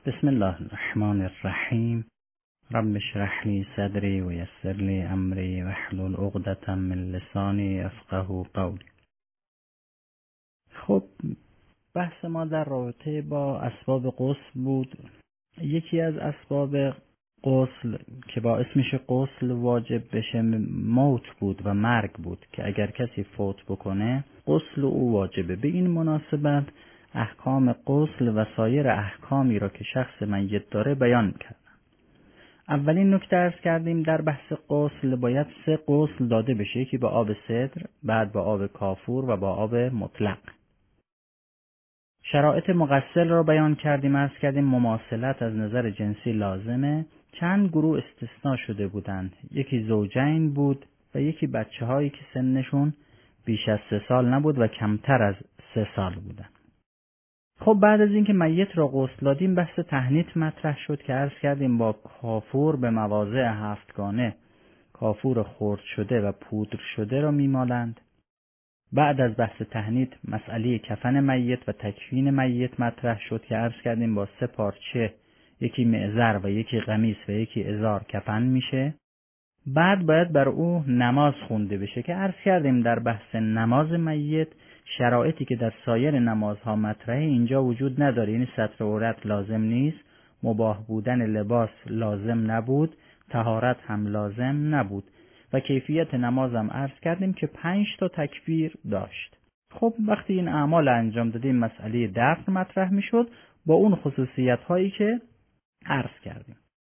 بسم الله الرحمن الرحیم. رب اشرح لی صدری و یسر لی امری واحلل عقدة من لسانی یفقهوا قولی. خب بحث ما در رابطه با اسباب غسل بود. یکی از اسباب غسل که باعث میشه غسل واجب بشه موت بود و مرگ بود که اگر کسی فوت بکنه غسل او واجبه. به این مناسبت احکام غسل و سایر احکامی را که شخص میت داره بیان کردن. اولین نکته عرض کردیم در بحث غسل باید 3 غسل داده بشه، یکی با آب سدر، بعد با آب کافور و با آب مطلق. شرایط مغسل را بیان کردیم، عرض کردیم مماثلت از نظر جنسی لازمه. چند گروه استثناء شده بودند، یکی زوجین بود و یکی بچه هایی که سنشون بیش از 3 سال نبود و کمتر از 3 سال بودن. خب بعد از اینکه میت را غسل دادیم بحث تهنیت مطرح شد که عرض کردیم با کافور به مواضع 7گانه کافور خرد شده و پودر شده را میمالند. بعد از بحث تهنیت مسئله کفن میت و تکفین میت مطرح شد که عرض کردیم با 3 پارچه، یکی معذر و یکی قمیص و یکی ازار کفن میشه. بعد باید بر او نماز خونده بشه که عرض کردیم در بحث نماز میت شرایطی که در سایر نمازها مطرحه اینجا وجود نداره، یعنی ستر عورت لازم نیست، مباح بودن لباس لازم نبود، طهارت هم لازم نبود و کیفیت نماز هم عرض کردیم که 5 تا تکبیر داشت. خب وقتی این اعمال انجام دادیم مسئله دفن مطرح میشد با اون خصوصیت هایی که عرض کردیم.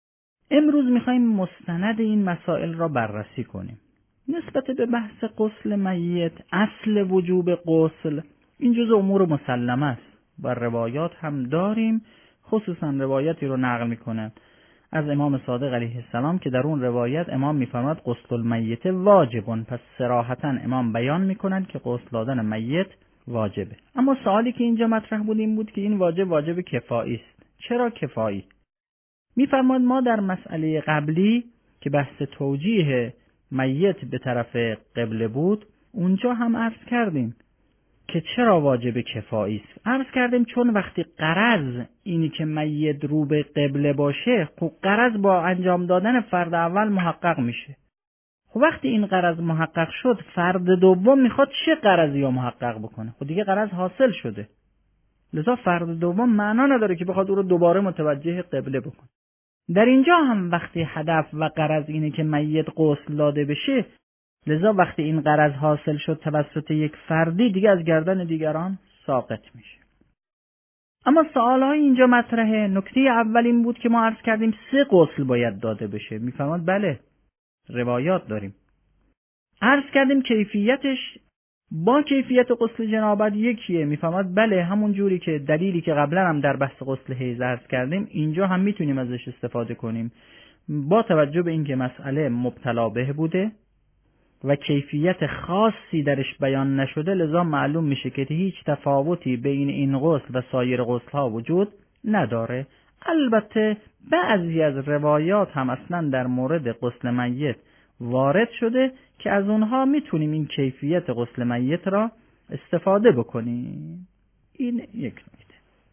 امروز میخوایم مستند این مسائل را بررسی کنیم. نسبت به بحث غسل میت، اصل وجوب غسل این جزء امور مسلمه است و روایات هم داریم. خصوصا روایتی رو نقل میکنن از امام صادق علیه السلام که در اون روایت امام میفرماد غسل المیت واجبون، پس صراحتا امام بیان میکنن که غسل دادن میت واجبه. اما سوالی که اینجا مطرح بود این بود که این واجب کفایی است. چرا کفایی؟ میفرماد ما در مسئله قبلی که بحث توجیه میت به طرف قبله بود اونجا هم عرض کردیم که چرا واجب کفایی است. عرض کردیم چون وقتی غرض اینی که میت رو به قبله باشه، خب غرض با انجام دادن فرد اول محقق میشه. خب وقتی این غرض محقق شد فرد دوم میخواد چه غرضی رو محقق بکنه؟ خب دیگه غرض حاصل شده، لذا فرد دوم معنا نداره که بخواد او رو دوباره متوجه قبله بکنه. در اینجا هم وقتی هدف و غرض اینه که میت غسل داده بشه، لذا وقتی این غرض حاصل شد توسط یک فردی دیگه از گردن دیگران ساقط میشه. اما سوالای اینجا مطرحه. نکته اول این بود که ما عرض کردیم 3 غسل باید داده بشه. میفرماد بله روایات داریم. عرض کردیم کیفیتش با کیفیت غسل جنابت یکیه. میفهمد بله همون جوری که دلیلی که قبلا هم در بحث غسل حیض عرض کردیم اینجا هم میتونیم ازش استفاده کنیم. با توجه به اینکه مسئله مبتلا به بوده و کیفیت خاصی درش بیان نشده، لذا معلوم میشه که هیچ تفاوتی بین این غسل و سایر غسل ها وجود نداره. البته بعضی از روایات هم اصلا در مورد غسل میت وارد شده که از اونها میتونیم این کیفیت غسل میت را استفاده بکنیم. این یک نکته.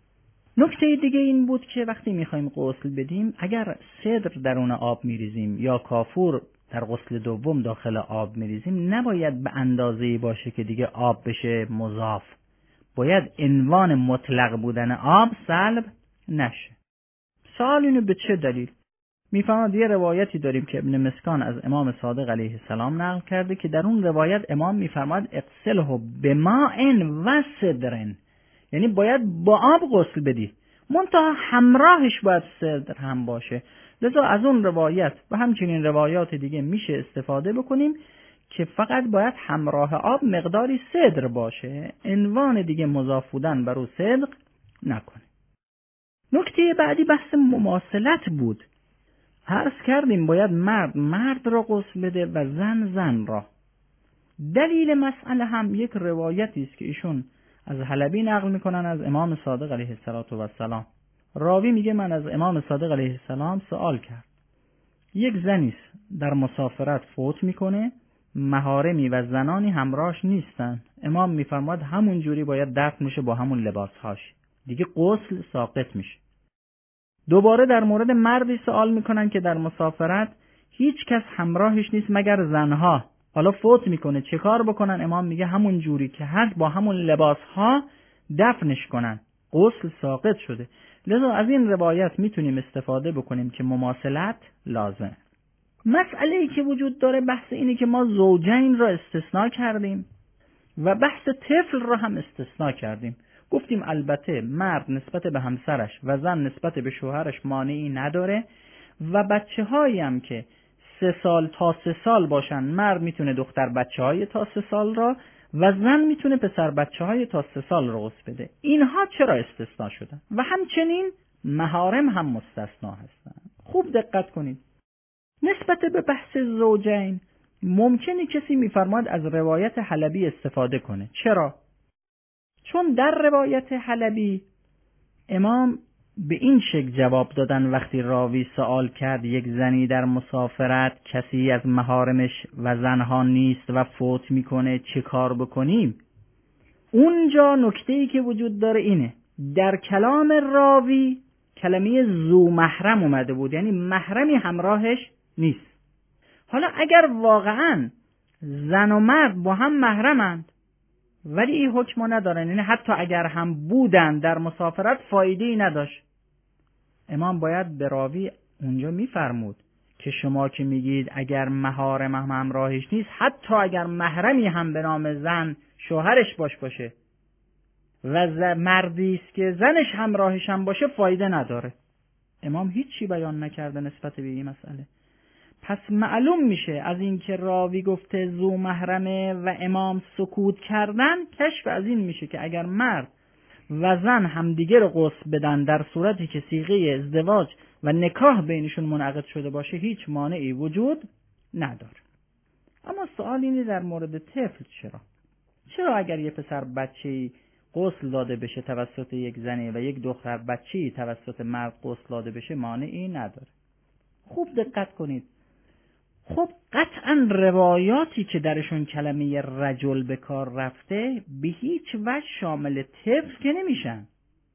نکته دیگه این بود که وقتی میخوایم غسل بدیم اگر سدر درون آب میریزیم یا کافور در غسل دوم داخل آب میریزیم نباید به اندازه‌ای باشه که دیگه آب بشه مضاف. باید عنوان مطلق بودن آب سلب نشه. سوال اینو به چه دلیل؟ میفهمد یه روایتی داریم که ابن مسکان از امام صادق علیه السلام نقل کرده که در اون روایت امام میفرماد اغسله بماء و سدر، یعنی باید با آب غسل بدی منتها همراهش باید سدر هم باشه. لذا از اون روایت و همچنین روایات دیگه میشه استفاده بکنیم که فقط باید همراه آب مقداری سدر باشه، عنوان دیگه مضاف بودن بر او صدق نکنه. نکته بعدی بحث مماثلت بود. عرض کردیم باید مرد را غسل بده و زن را. دلیل مسئله هم یک روایتی است که ایشون از حلبی نقل میکنن از امام صادق علیه السلام. راوی میگه من از امام صادق علیه السلام سوال کرد. یک زنی در مسافرت فوت میکنه، محارمی و زنانی همراهش نیستن. امام میفرماد همون جوری باید دفن میشه با همون لباسهاش، دیگه غسل ساقط میشه. دوباره در مورد مردی سوال میکنن که در مسافرت هیچ کس همراهش نیست مگر زنها. حالا فوت میکنه، چه کار بکنن؟ امام میگه همون جوری که هست با همون لباسها دفنش کنن، غسل ساقط شده. لذا از این روایت میتونیم استفاده بکنیم که مماثلت لازمه. مسئله‌ای که وجود داره بحث اینه که ما زوجین را استثناء کردیم و بحث طفل را هم استثناء کردیم. گفتیم البته مرد نسبت به همسرش و زن نسبت به شوهرش مانعی نداره و بچه‌هایی هم که 3 سال تا 3 سال باشن، مرد میتونه دختر بچه‌های تا 3 سال را و زن میتونه پسر بچه‌های تا 3 سال را غسل بده. اینها چرا استثناء شدن؟ و همچنین محارم هم مستثنا هستن. خوب دقت کنید. نسبت به بحث زوجین ممکنه کسی میفرماد از روایت حلبی استفاده کنه. چرا؟ چون در روایت حلبی امام به این شکل جواب دادن وقتی راوی سوال کرد یک زنی در مسافرت کسی از محارمش و زنها نیست و فوت میکنه چه کار بکنیم؟ اونجا نکته‌ای که وجود داره اینه، در کلام راوی کلمه ذو محرم اومده بود، یعنی محرمی همراهش نیست. حالا اگر واقعا زن و مرد با هم محرمند ولی این حکم ندارن، یعنی حتی اگر هم بودن در مسافرت فایده‌ای نداشت، امام باید به راوی اونجا میفرمود که شما که میگید اگر محارم هم همراهش نیست، حتی اگر محرمی هم به نام زن شوهرش باشه و مردی است که زنش همراهش هم باشه فایده نداره. امام هیچی بیان نکرده نسبت به این مسئله. پس معلوم میشه از اینکه راوی گفته ذو محرمه و امام سکوت کردن، کشف از این میشه که اگر مرد و زن همدیگه رو غسل بدن در صورتی که صیغه ازدواج و نکاح بینشون منعقد شده باشه هیچ مانعی وجود نداره. اما سوال اینه در مورد طفل چرا اگر یه پسر بچه‌ای غسل داده بشه توسط یک زنی و یک دختر بچه‌ای توسط مرد غسل داده بشه مانعی نداره؟ خوب دقت کنید. خب قطعا روایاتی که درشون کلمه رجل به کار رفته به هیچ وجه شامل طفل که نمیشن.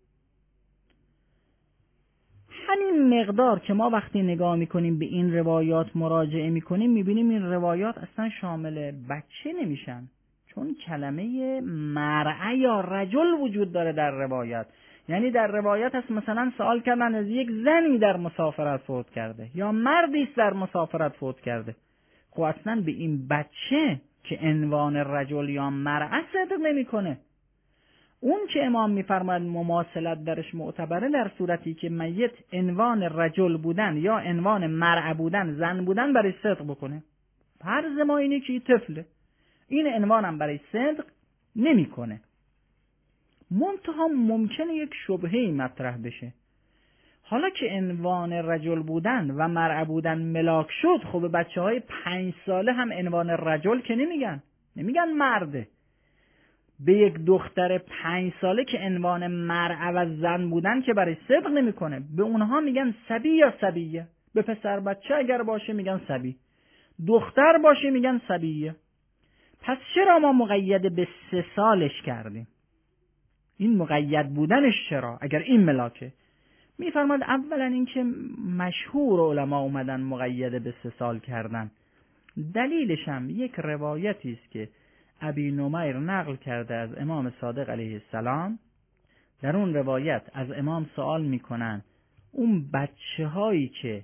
همین مقدار که ما وقتی نگاه میکنیم به این روایات مراجعه میکنیم میبینیم این روایات اصلا شامل بچه نمیشن، چون کلمه مرعه یا رجل وجود داره در روایت. یعنی در روایت هست مثلا سوال کردن از یک زنی در مسافرت فوت کرده یا مردی در مسافرت فوت کرده. خب اصلا به این بچه که عنوان رجل یا مرعه صدق نمیکنه. اون که امام میفرماید مماثلت درش معتبره در صورتی که میت عنوان رجل بودن یا عنوان مرعه بودن، زن بودن، برای صدق بکنه. فرض ما اینه که طفله، این عنوان هم برای صدق نمیکنه. منتها ممکنه یک شبهه‌ای مطرح بشه. حالا که عنوان رجل بودن و مرعه بودن ملاک شد، خب بچه‌های 5 ساله هم عنوان رجل که نمیگن مرده. به یک دختر 5 ساله که عنوان مرعه و زن بودن که برای صدق نمیکنه، به اونها میگن صبی یا صبیه. به پسر بچه اگر باشه میگن صبی، دختر باشه میگن صبیه. پس چرا ما مقید به 3 سالش کردیم؟ این مقید بودنش چرا اگر این ملاکه؟ میفرماد اولا اینکه مشهور علما اومدن مقید به 3 سال کردن. دلیلش هم یک روایتی است که ابی نمیر نقل کرده از امام صادق علیه السلام. در اون روایت از امام سوال میکنن اون بچه هایی که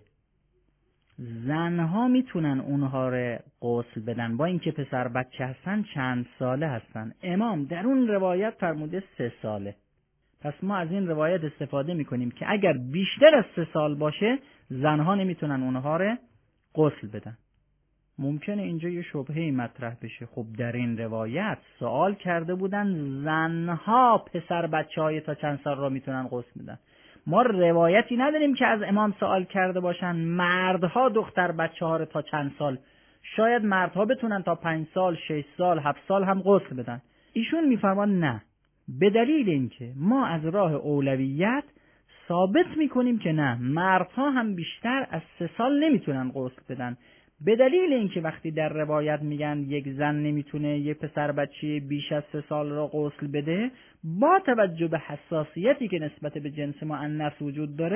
زنها میتونن اونها رو غسل بدن با اینکه پسر بچه هستن چند ساله هستن؟ امام در اون روایت فرموده 3 ساله. پس ما از این روایت استفاده میکنیم که اگر بیشتر از 3 سال باشه زنها نمیتونن اونها رو غسل بدن. ممکنه اینجا یه شبهه‌ای مطرح بشه. خب در این روایت سوال کرده بودن زنها پسر بچه‌های تا چند سال را میتونن غسل بدن. ما روایتی نداریم که از امام سوال کرده باشن مردها دختر بچه‌ها رو تا چند سال. شاید مردها بتونن تا 5 سال، 6 سال، 7 سال هم غسل بدن. ایشون میفرمان نه، به دلیل اینکه ما از راه اولویت ثابت میکنیم که نه، مردها هم بیشتر از 3 سال نمیتونن غسل بدن. به دلیل اینکه وقتی در روایت میگن یک زن نمیتونه یک پسر بچه بیش از 3 سال را غسل بده، با توجه به حساسیتی که نسبت به جنس مؤنث وجود داره،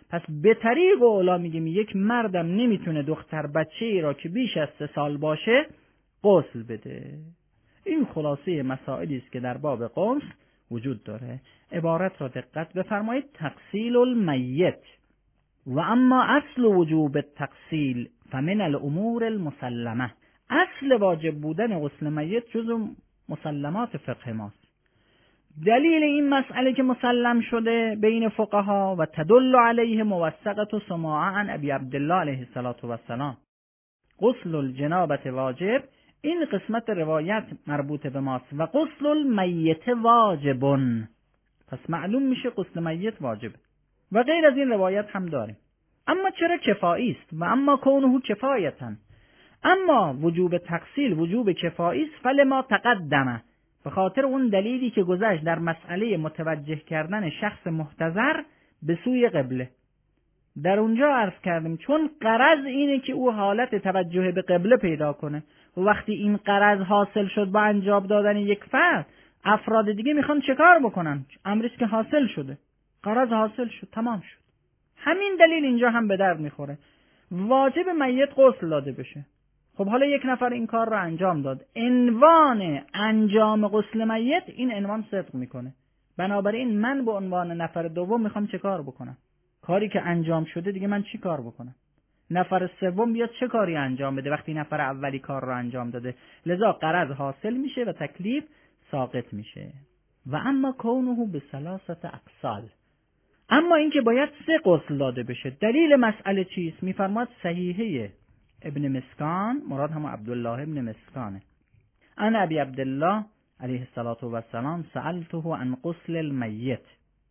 پس به طریق اولا میگیم یک مردم نمیتونه دختر بچه ای را که بیش از 3 سال باشه غسل بده. این خلاصه مسائلی است که در باب غسل وجود داره. عبارت را دقت بفرمایید: تغسیل المیت و اما اصل وجوب التغسیل فمن الامور المسلمه. اصل واجب بودن غسل میت جزو مسلمات فقه ماست. دلیل این مسئله که مسلم شده بین فقها و تدل علیه موثقة سماع عن ابی عبدالله علیه السلام غسل الجنابت واجب، این قسمت روایت مربوط به ماست. و غسل المیت واجبون، پس معلوم میشه غسل میت واجب. و غیر از این روایت هم داریم. اما چرا کفایی است؟ و اما کونه کفایتن، اما وجوب تغسیل وجوب کفایی است. فلما تقدمه، به خاطر اون دلیلی که گذشت در مسئله متوجه کردن شخص محتضر به سوی قبله. در اونجا عرض کردیم چون غرض اینه که او حالت توجه به قبله پیدا کنه و وقتی این غرض حاصل شد با انجام دادن یک فرض، افراد دیگه میخوان چه کار بکنن؟ امریست که حاصل شده، غرض حاصل شد، تمام شد. همین دلیل اینجا هم به درد میخوره. واجب میت غسل داده بشه. خب حالا یک نفر این کار رو انجام داد، عنوان انجام غسل میت این عنوان صدق میکنه. بنابراین من به عنوان نفر دوم میخوام چه کار بکنم؟ کاری که انجام شده دیگه من چی کار بکنم؟ نفر سوم بیاد چه کاری انجام بده وقتی نفر اولی کار رو انجام داده؟ لذا غرض حاصل میشه و تکلیف ساقط میشه. و اما کونه به ثلاثه اقسال، اما اینکه باید 3 غسل داده بشه. دلیل مسئله چیست؟ میفرماد صحیحه ابن مسکان، مراد هم عبدالله ابن مسکانه. انا ابی عبدالله علیه السلام سألته عن غسل المیت.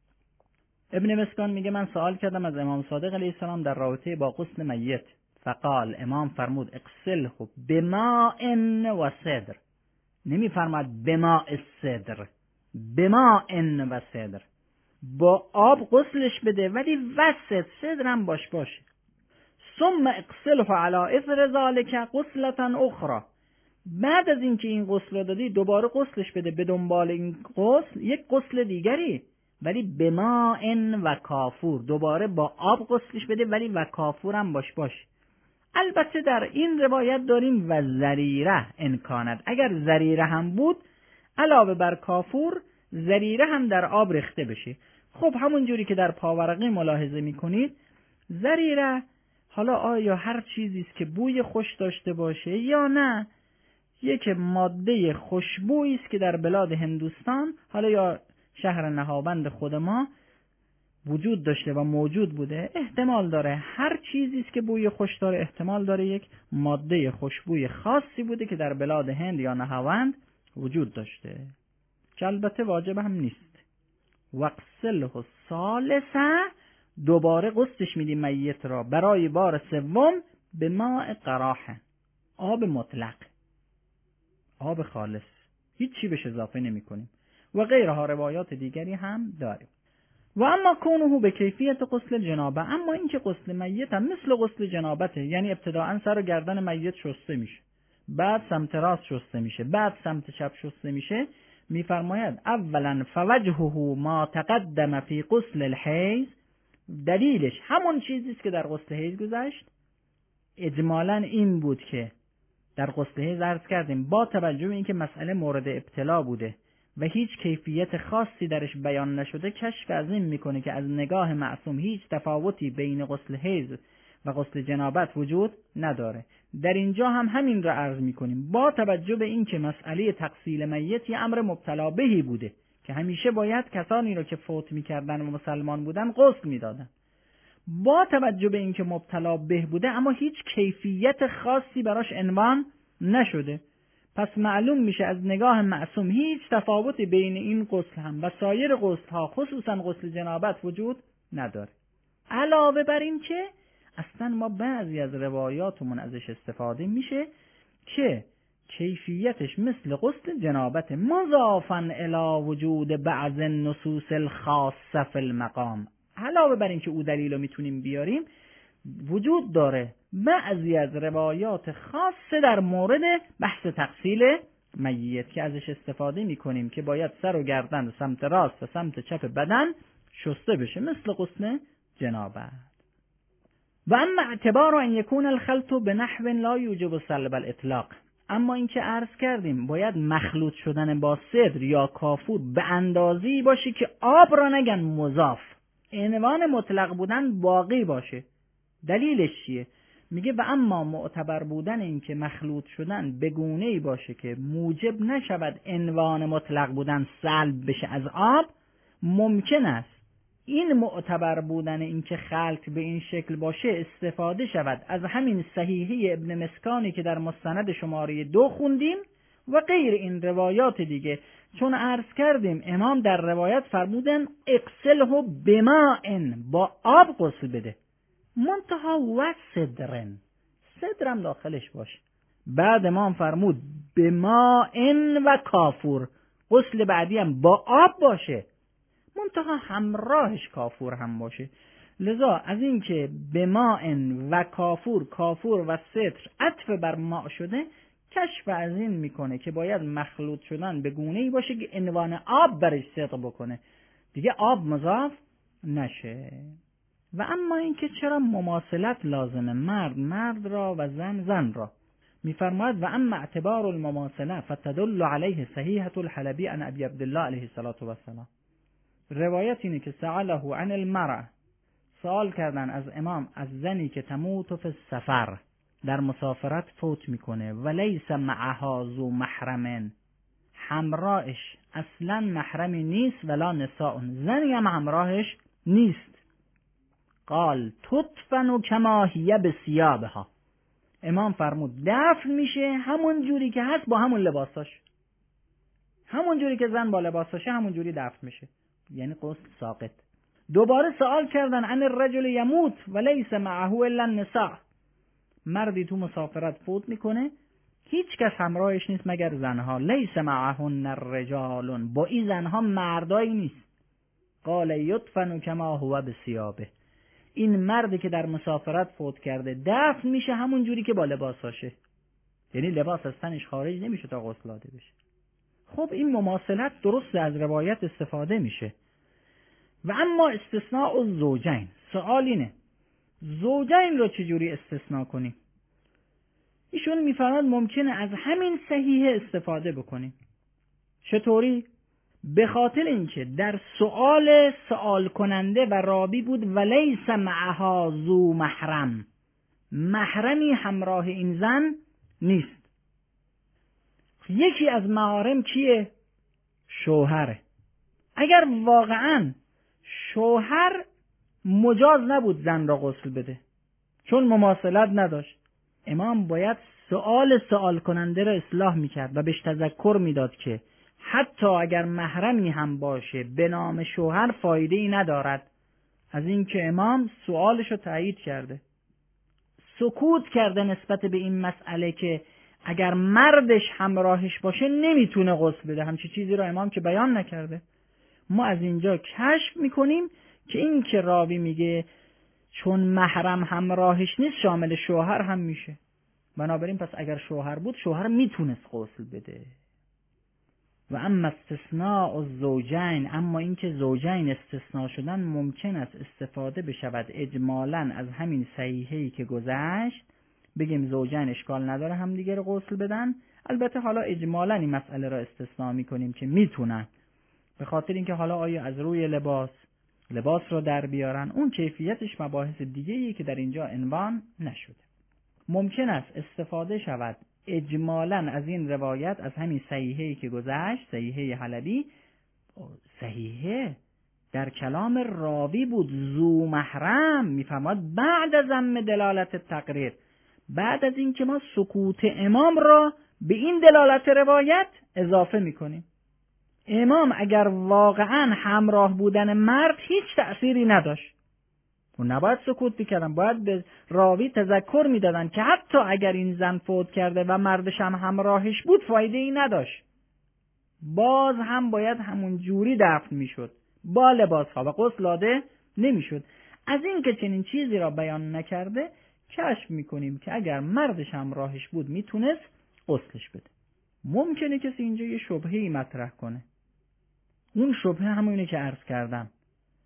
ابن مسکان میگه من سوال کردم از امام صادق علیه السلام در رابطه با غسل میت. فقال، امام فرمود اغسله بماء و صدر. نمیفرماد بماء الصدر، بماء و صدر. با آب غسلش بده ولی وسط صدر هم باشه. ثم اغسله علی اثر ذلك غسلة اخرى. بعد از اینکه این غسل رو دادی دوباره غسلش بده به دنبال این غسل یک غسل دیگری، ولی بماء و کافور، دوباره با آب غسلش بده ولی و کافور هم باشه. البته در این روایت داریم و زریره امکانت، اگر زریره هم بود علاوه بر کافور زریره هم در آب ریخته بشه. خب همون جوری که در پاورقی ملاحظه میکنید، زریره حالا آیا هر چیزی است که بوی خوش داشته باشه یا نه، یک ماده خوشبویی است که در بلاد هندوستان حالا یا شهر نهاوند خود ما وجود داشته و موجود بوده، احتمال داره هر چیزی است که بوی خوش داره احتمال داره یک ماده خوشبوی خاصی بوده که در بلاد هند یا نهاوند وجود داشته، که البته واجب هم نیست. وغسله الثالثه، دوباره غسلش میدیم میت را برای بار سوم به ماء قراحه، آب مطلق، آب خالص، هیچ چی بهش اضافه نمی کنیم. و غیرها روایات دیگری هم داریم. و اما کونه به کیفیت غسل جنابه، اما اینکه غسل میت هم مثل غسل جنابته، یعنی ابتداءً سر و گردن میت شسته میشه، بعد سمت راست شسته میشه، بعد سمت چپ شسته میشه. میفرماید اولا فوجهه ما تقدم فی غسل الحیض، دلیلش همون چیزی است که در غسل حیض گذشت. اجمالاً این بود که در غسل حیض عرض کردیم با توجه به اینکه مسئله مورد ابتلا بوده و هیچ کیفیت خاصی درش بیان نشده، کشف از این میکنه که از نگاه معصوم هیچ تفاوتی بین غسل حیض و غسل جنابت وجود نداره. در اینجا هم همین را عرض میکنیم با توجه به اینکه مسئله تغسیل میت یه امر مبتلا بهی بوده که همیشه باید کسانی را که فوت میکردن و مسلمان بودن غسل میدادن. با توجه به اینکه مبتلا به بوده اما هیچ کیفیت خاصی براش عنوان نشده، پس معلوم میشه از نگاه معصوم هیچ تفاوتی بین این غسل هم و سایر غسل ها خصوصا غسل جنابت وجود نداره. علاوه بر این که اصلا ما بعضی از روایاتمون ازش استفاده میشه که کیفیتش مثل غسل جنابت، مضافاً الی وجود بعض النصوص الخاصه فی المقام. علاوه بر این که او دلیل رو میتونیم بیاریم، وجود داره بعضی از روایات خاصه در مورد بحث تغسیل میت که ازش استفاده میکنیم که باید سر و گردن سمت راست و سمت چپ بدن شسته بشه مثل غسل جنابت. و اما اعتبار ان یکون الخلط بنحو لا یوجب سلب الاطلاق، اما اینکه عرض کردیم باید مخلوط شدن با سدر یا کافور به اندازه‌ای باشه که آب را نگن مضاف، عنوان مطلق بودن باقی باشه. دلیلش چیه؟ میگه و اما معتبر بودن این که مخلوط شدن به گونه‌ای باشه که موجب نشود عنوان مطلق بودن سلب بشه از آب، ممکن است این معتبر بودن این که خلط به این شکل باشه استفاده شود از همین صحیحه ابن مسکانی که در مستند شماره 2 خوندیم و غیر این روایات دیگه، چون عرض کردیم امام در روایت فرمودن اغسله بماء، با آب غسل بده، منتها و صدرم داخلش باشه. بعد امام فرمود بماء و کافور، غسل بعدی هم با آب باشه، منتها همراهش کافور هم باشه. لذا از این که بماء و کافور، کافور و صدر عطف بر ماء شده، کشف از این میکنه که باید مخلوط شدن به گونه‌ای باشه که عنوان آب برش صدق بکنه، دیگه آب مضاف نشه. و اما اینکه چرا مماثلت لازمه، مرد را و زن را، میفرماید و اما اعتبار المماثله فتدل علیه صحیحة الحلبی عن ابی عبدالله علیه السلام. روایت اینه که سأله عن المرأة، سوال کردن از امام از زنی که تموت فی السفر، در مسافرت فوت میکنه، و لیس معها ذو محرم، همراهش اصلا محرمی نیست، ولا نساء، زنی هم همراهش نیست. قال تدفن کما هی بثیابها، امام فرمود دفن میشه همون جوری که هست با همون لباساش، همون جوری که زن با لباساشه همون جوری دفن میشه، یعنی غسل ساقط. دوباره سوال کردن عن الرجل یموت و لیس معه الا النساء، مردی تو مسافرت فوت میکنه هیچ کس همراهش نیست مگر زنها، لیس معهن الرجال، با این زنها مردایی نیست. قال یدفن کما هو بثیابه، این مردی که در مسافرت فوت کرده دفن میشه همون جوری که با لباساشه، یعنی لباس از تنش خارج نمیشه تا غسل داده بشه. خب این مماثلت درست از روایت استفاده میشه. و اما استثناء الزوجین، سوال اینه زوجین رو چجوری استثناء کنیم؟ ایشون میفرماد ممکنه از همین صحیحه استفاده بکنیم. چطوری؟ به خاطر اینکه در سوال کننده و راوی بود ولیس معها ذو محرم، محرمی همراه این زن نیست. یکی از محارم کیه؟ شوهره. اگر واقعا شوهر مجاز نبود زن را غسل بده چون مماثلت نداشت، امام باید سوال کننده را اصلاح میکرد و بهش تذکر میداد که حتی اگر محرمی هم باشه به نام شوهر فایده ای ندارد. از این که امام سوالش رو تایید کرده، سکوت کرده نسبت به این مسئله که اگر مردش همراهش باشه نمیتونه غسل بده، همچی چیزی رو امام که بیان نکرده. ما از اینجا کشف میکنیم که این که راوی میگه چون محرم همراهش نیست شامل شوهر هم میشه، بنابراین پس اگر شوهر بود شوهر میتونست غسل بده. و اما استثناء الزوجین، اما اینکه زوجین استثناء شدن ممکن است استفاده بشود اجمالاً از همین صحیحه‌ای که گذشت، بگیم زوجین اشکال نداره هم دیگه رو غسل بدن، البته حالا اجمالاً این مسئله را استثناء میکنیم که میتونن، به خاطر اینکه حالا آیا از روی لباس رو در بیارن، اون کیفیتش مباحث دیگه‌ایه که در اینجا عنوان نشده. ممکن است استفاده شود اجمالاً از این روایت از همین صحیحه‌ای که گذشت، صحیحه حلبی. صحیحه در کلام راوی بود ذو محرم، میفهمد بعد از ضم دلالت تقریر، بعد از این که ما سکوت امام را به این دلالت روایت اضافه میکنیم. امام اگر واقعا همراه بودن مرد هیچ تأثیری نداشت و نباید سکوت میکردن، باید به راوی تذکر میدادن که حتی اگر این زن فوت کرده و مردش هم همراهش بود فایده ای نداشت، باز هم باید همون جوری دفن میشد با لباس ها و غسل داده نمیشد. از این که چنین چیزی را بیان نکرده کشف میکنیم که اگر مردش همراهش بود میتونست غسلش بده. ممکنه کسی اینجا یه شبهه‌ای مطرح کنه، اون شبهه همونه که عرض کردم،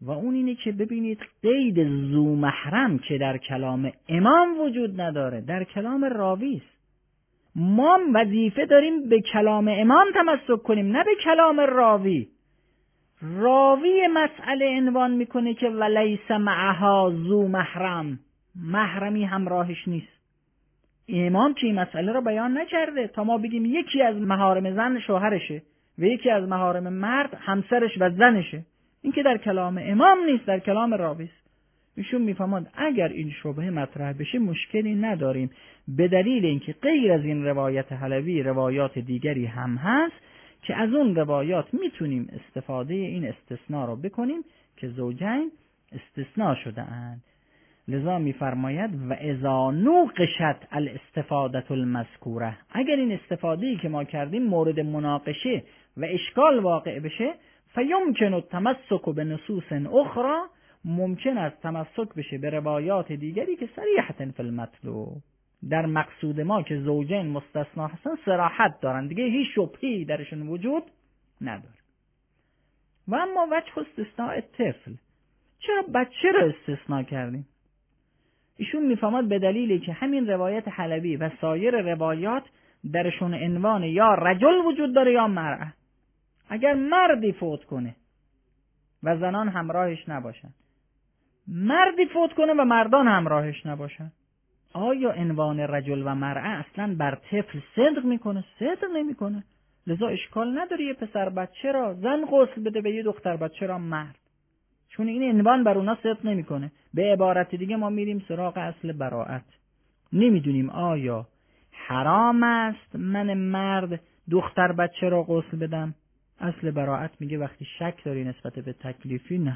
و اون اینه که ببینید قید ذو محرم که در کلام امام وجود نداره، در کلام راوی است. ما وظیفه داریم به کلام امام تمسک کنیم، نه به کلام راوی. راوی مسئله عنوان میکنه که ولیس معها ذو محرم، محرمی همراهش نیست. امام که این مسئله رو بیان نکرده تا ما بگیم یکی از محارم زن شوهرشه و یکی از محارم مرد همسرش و زنشه. این که در کلام امام نیست، در کلام راوی است. ایشون میفهمند اگر این شبهه مطرح بشه مشکلی نداریم، به دلیل اینکه غیر از این روایت حلبی روایات دیگری هم هست که از اون روایات میتونیم استفاده این استثناء رو بکنیم که زوجین استثناء شده اند. لذا میفرماید و اذا نوقشت الاستفاده المذکوره، اگر این استفاده‌ای که ما کردیم مورد مناقشه و اشکال واقع بشه، فیمکن التمسک بنصوص اخرى، ممکن است تمسک بشه به روایات دیگری که صریحة فی المطلوب، در مقصود ما که زوجین مستثنا هستن صراحت دارن، دیگه هیچ شبهه‌ای درشون وجود نداره. و اما وجه استثناء طفل، چرا بچه رو استثناء کردیم؟ ایشون میفهمد به دلیلی که همین روایت حلبی و سایر روایات درشون عنوان یا رجل وجود داره یا مرأة. اگر مردی فوت کنه و زنان همراهش نباشن، مردی فوت کنه و مردان همراهش نباشن، آیا عنوان رجل و مرأة اصلا بر طفل صدق میکنه؟ صدق نمیکنه. لذا اشکال نداره یه پسر بچه را زن غسل بده و یه دختر بچه را مرد، چون این عنوان بر اونا صدق نمیکنه. به عبارت دیگه ما میریم سراغ اصل براءت، نمیدونیم آیا حرام است من مرد دختر بچه را غسل بدم. اصل براءت میگه وقتی شک داری نسبت به تکلیفی، نه.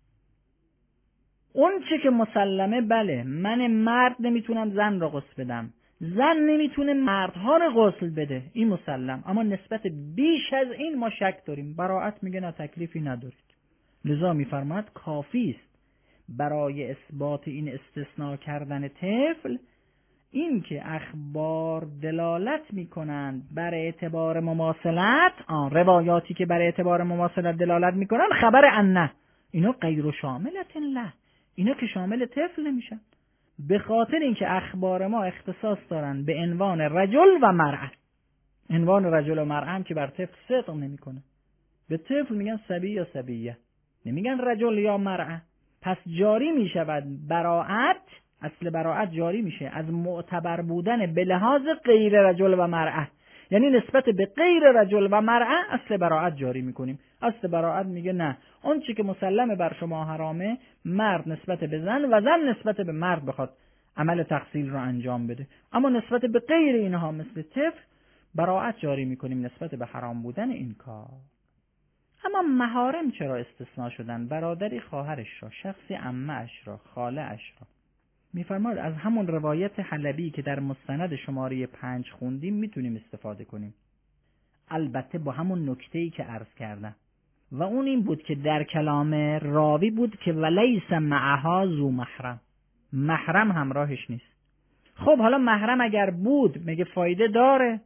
اون چه که مسلمه بله، من مرد نمیتونم زن را غسل بدم، زن نمیتونه مردها را غسل بده، این مسلم. اما نسبت بیش از این ما شک داریم. براءت میگه نه، تکلیفی ندارید. لذا میفرماید کافی است برای اثبات این استثناء کردن طفل این که اخبار دلالت میکنند بر اعتبار مماثلت، روایاتی که بر اعتبار مماثلت دلالت میکنند خبر انه، اینا غیر شاملت له، اینا که شامل طفل نمیشن، به خاطر اینکه اخبار ما اختصاص دارن به عنوان رجل و مرأة. عنوان رجل و مرأة هم که بر طفل صدق نمیکنه. به طفل میگن صبی یا صبیه، نمیگن رجل یا مرأة. پس جاری میشود براءت، اصل براءت جاری میشه از معتبر بودن به لحاظ غیر رجل و مرأة، یعنی نسبت به غیر رجل و مرأة اصل براءت جاری میکنیم. اصل براءت میگه نه، اون چی که مسلمه بر شما حرامه، مرد نسبت به زن و زن نسبت به مرد بخواد عمل تغسیل رو انجام بده، اما نسبت به غیر اینها مثل طفل براءت جاری میکنیم نسبت به حرام بودن این کار. اما محارم چرا استثناء شدن؟ برادری خواهرش را، شخصی عمه‌اش را، خاله‌اش را. میفرماید از همون روایت حلبی که در مستند شماره 5 خوندیم میتونیم استفاده کنیم، البته با همون نکته‌ای که عرض کردم، و اون این بود که در کلام راوی بود که ولیس معها ذو محرم، محرم همراهش نیست. خب حالا محرم اگر بود مگه فایده داره؟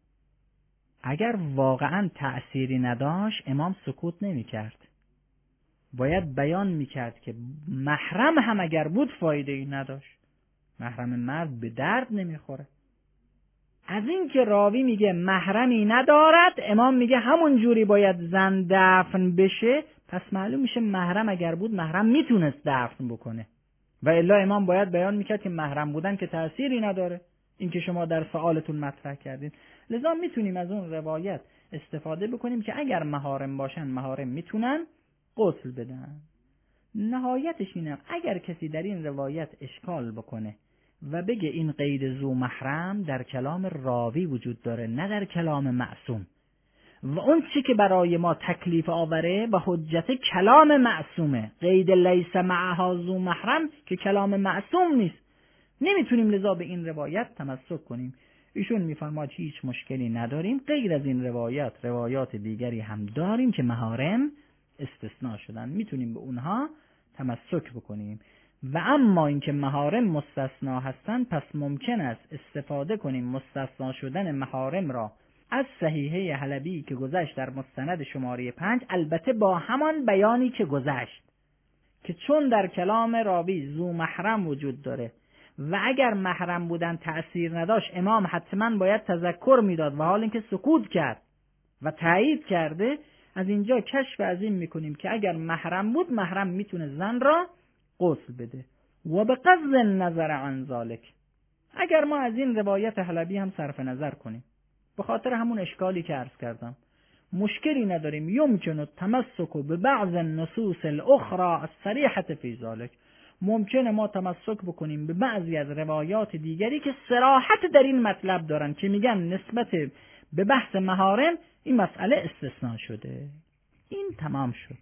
اگر واقعا تأثیری نداشت امام سکوت نمی کرد، باید بیان می کرد که محرم هم اگر بود فایده ای نداشت، محرم مرد به درد نمی خوره. از این که راوی میگه محرمی ندارد، امام میگه همون جوری باید زن دفن بشه، پس معلوم میشه محرم اگر بود محرم میتونست دفن بکنه، و الا امام باید بیان میکرد که محرم بودن که تأثیری نداره، این که شما در سوالتون مطرح کردین. لذا میتونیم از اون روایت استفاده بکنیم که اگر محارم باشن، محارم میتونن غسل بدن. نهایتش اینه اگر کسی در این روایت اشکال بکنه و بگه این قید ذو محرم در کلام راوی وجود داره نه در کلام معصوم، و اون چی که برای ما تکلیف آوره و حجت کلام معصومه، قید لیس معها ذو محرم که کلام معصوم نیست، نمیتونیم لذا به این روایت تمسک کنیم. ایشون میفرماد هیچ مشکلی نداریم، غیر از این روایات دیگری هم داریم که محارم استثناء شدن، میتونیم به اونها تمسک بکنیم. و اما اینکه محارم مستثنا هستن، پس ممکن است استفاده کنیم مستثنا شدن محارم را از صحیحه حلبی که گذشت در مستند شماره 5، البته با همان بیانی که گذشت، که چون در کلام راوی ذو محرم وجود داره و اگر محرم بودن تأثیر نداشت امام حتما باید تذکر میداد و حال اینکه سکوت کرد و تایید کرده، از اینجا کشف از این میکنیم که اگر محرم بود محرم میتونه زن را غسل بده. و به قصد نظر عن ذلک، اگر ما از این روایت حلبی هم صرف نظر کنیم به خاطر همون اشکالی که عرض کردم مشکلی نداریم، یمکن التمسک به بعض النصوص الاخرى الصریحة فی ذلک، ممکنه ما تمسک بکنیم به بعضی از روایات دیگری که صراحت در این مطلب دارن که میگن نسبت به بحث محارم این مسئله استثناء شده. این تمام شد.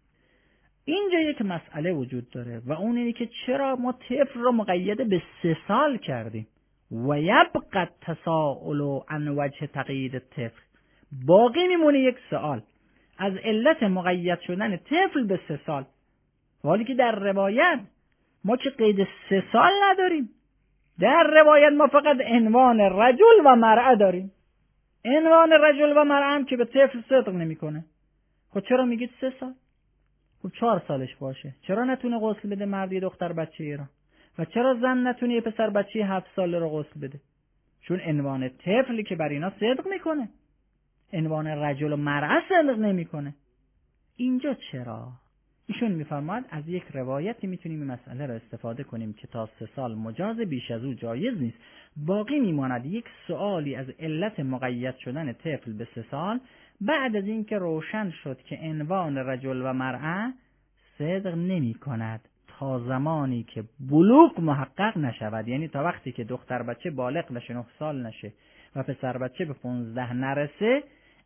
اینجا یک مسئله وجود داره و اون اینه که چرا ما طفل رو مقید به 3 سال کردیم و یبقى التساؤل عن وجه تقیید الطفل. باقی میمونه یک سوال از علت مقید شدن طفل به 3 سال، حالی که در روایت ما که قید 3 سال نداریم. در روایت ما فقط عنوان رجل و مرأة داریم. عنوان رجل و مرأة هم که به طفل صدق نمیکنه. خب چرا میگید 3 سال؟ خب 4 سالش باشه، چرا نتونه غسل بده مرد یه دختر بچه ای را؟ و چرا زن نتونه یه پسر بچه 7 ساله رو غسل بده؟ چون عنوان طفلی که بر اینا صدق میکنه، عنوان رجل و مرأة صدق نمیکنه. اینجا چرا؟ ایشون میفرماد از یک روایتی میتونیم این مسئله را استفاده کنیم که تا 3 سال مجاز، بیش از او جایز نیست. باقی میماند یک سوالی از علت مقید شدن طفل به 3 سال بعد از اینکه روشن شد که عنوان رجل و مرأة صدق نمی کند تا زمانی که بلوغ محقق نشود، یعنی تا وقتی که دختر بچه بالغ نشه، 9 سال نشه و پسر بچه به 15 نرسه،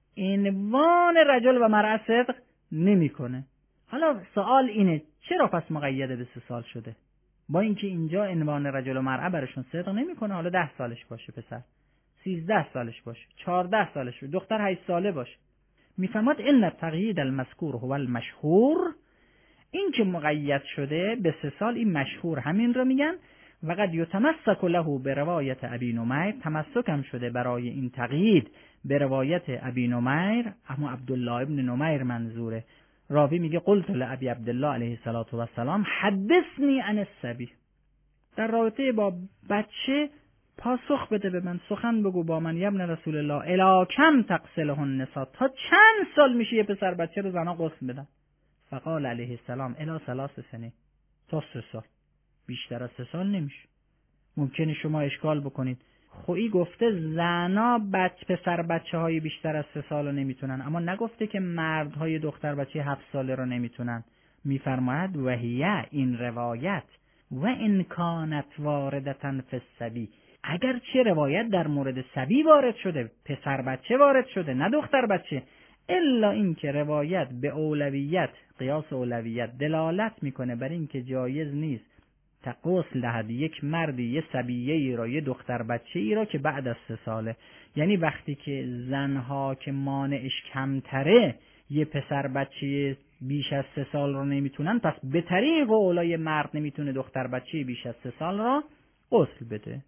عنوان رجل و مرأة صدق نمی کنه. حالا سوال اینه چرا پس مقید به 3 سال شده؟ با اینکه اینجا عنوان رجل و مرأة برشون صدق نمیکنه. حالا 10 سالش باشه پسر، 13 سالش باشه، 14 سالش باشه، دختر 8 ساله باشه. میفرماد ان التقیید المذکور هو المشهور، این که مقید شده به 3 سال این مشهور همین رو میگن. و قد یتمسک له به روایت ابی نمیر، تمسک هم شده برای این تقیید به روایت ابی نمیر، اما عبدالله ابن نمیر منظوره. راوی میگه قلت لابی عبدالله علیه السلام حدثنی عن الصبی، در رابطه با بچه پاسخ بده به من، سخن بگو با من. ابن رسول الله الی کم تغسله النساء، تا چند سال میشه یه پسر بچه رو زنا غسل بدن؟ فقال علیه السلام الی 3 سنین، تا 3 سال، بیشتر از 3 سال نمیشه. ممکنه شما اشکال بکنید خویی گفته زنا پسر بچه های بیشتر از 3 سال رو نمیتونن، اما نگفته که مردهای دختر بچه 7 ساله رو نمیتونن. میفرماید وهیه، این روایت، و ان کانت واردتا فی الصبی، اگر چه روایت در مورد صبی وارد شده، پسر بچه وارد شده نه دختر بچه، الا این که روایت به اولویت، قیاس اولویت دلالت میکنه بر این که جایز نیست غسل دهد یک مردی یه صبیه ای را، یه دختر بچه ای را که بعد از 3 ساله. یعنی وقتی که زنها که مانعش کمتره یه پسر بچه بیش از 3 سال رو نمیتونن، پس به طریق اولای مرد نمیتونه دختر بچه بیش از 3 سال را غسل بده.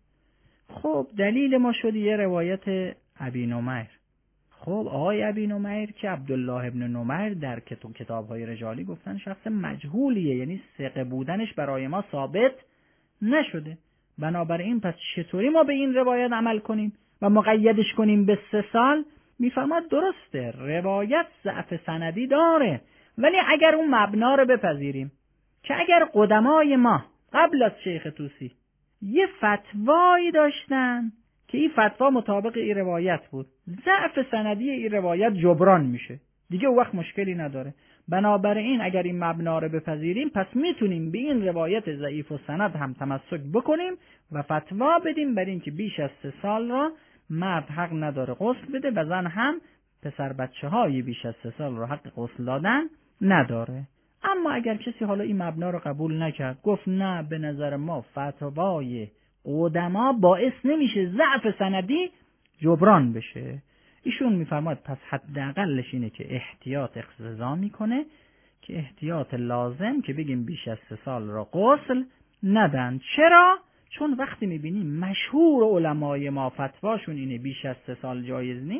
خب دلیل ما شد یه روایت ابی نمیر. خب آقای ابی نمیر که عبدالله ابن نمیر در کتاب‌های رجالی گفتن شخص مجهولیه، یعنی ثقه بودنش برای ما ثابت نشده. بنابراین پس چطوری ما به این روایت عمل کنیم و مقیدش کنیم به 3 سال؟ میفرماد درسته روایت ضعف سندی داره، ولی اگر اون مبنا رو بپذیریم که اگر قدمای ما قبل از شیخ طوسی یه فتوایی داشتن که این فتوا مطابق این روایت بود، ضعف سندی این روایت جبران میشه دیگه، اون وقت مشکلی نداره. بنابراین اگر این مبنا رو بپذیریم پس میتونیم به این روایت ضعیف و سند هم تمسک بکنیم و فتوا بدیم بر این که بیش از 3 سال را مرد حق نداره غسل بده و زن هم پسر بچه های بیش از 3 سال را حق غسل دادن نداره. اما اگر کسی حالا این مبنا رو قبول نکرد، گفت نه به نظر ما فتوای قدما باعث نمیشه ضعف سندی جبران بشه، ایشون میفرماد پس حداقلش اینه که احتیاط اقتضا میکنه که احتیاط لازم که بگیم بیش از 3 سال را غسل ندن. چرا؟ چون وقتی میبینیم مشهور علمای ما فتواشون اینه بیش از 3 سال جایز نیست،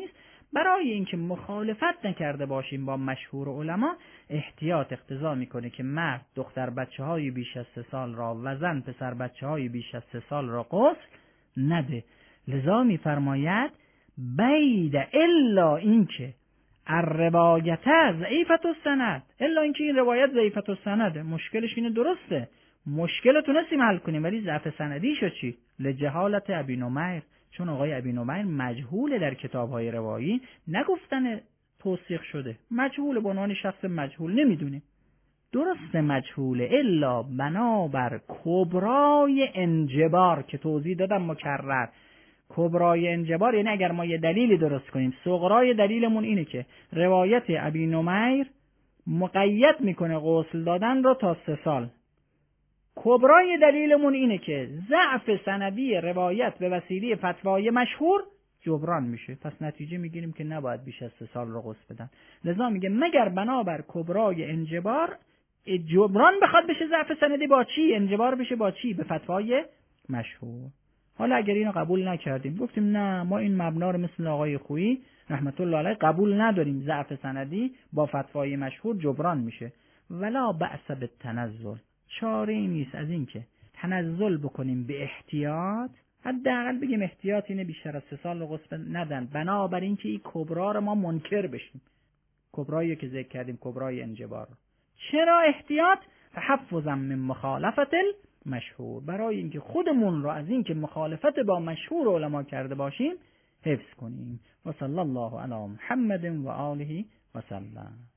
برای اینکه مخالفت نکرده باشیم با مشهور علما، احتیاط اقتضا میکنه که مرد دختر بچه های بیش از 3 سال را و زن پسر بچه های بیش از 3 سال را غسل نده. لذا میفرماید بید الا اینکه الروایت ضعیفة السند، الا اینکه این روایت ضعیفة السند، مشکلش اینه، درسته مشکل تونستیم حل کنیم ولی ضعف سندی شد چی؟ لجهالت ابی نمیر، چون آقای ابی نمیر مجهول در کتاب‌های روایی، نگفتن توثیق شده، مجهول به عنوان شخص مجهول، نمیدونیم. درسته مجهوله، الا بنابر کبرای انجبار که توضیح دادم مکرر. کبرای انجبار یعنی اگر ما یه دلیلی درست کنیم، صغرای دلیلمون اینه که روایت ابی نمیر مقید میکنه غسل دادن را تا 3 سال. کبرای دلیلمون اینه که ضعف سندی روایت به وسیله فتوای مشهور جبران میشه، پس نتیجه میگیریم که نباید بیش از 3 سال رو غسل بدن. لذا میگه مگر بنابر کبرای انجبار جبران بخواد بشه ضعف سندی با چی؟ انجبار بشه با چی؟ به فتوای مشهور. حالا اگر اینو قبول نکردیم، گفتیم نه ما این مبنا رو مثل آقای خویی رحمت الله علیه قبول نداریم، ضعف سندی با فتوای مشهور جبران میشه، ولا بأس بالتنزل، چاره ای نیست از این که تنزل بکنیم به احتیاط، حداقل بگیم احتیاط اینه بیشتر از 3 سال رو غسل ندن، بنابراین که این کبرا رو ما منکر بشیم، کبرایی که ذکر کردیم کبرای انجبار. چرا احتیاط؟ تحفظا من مخالفت المشهور، برای اینکه خودمون رو از اینکه مخالفت با مشهور علما کرده باشیم حفظ کنیم. و صلی الله علی محمد و آله و سلم.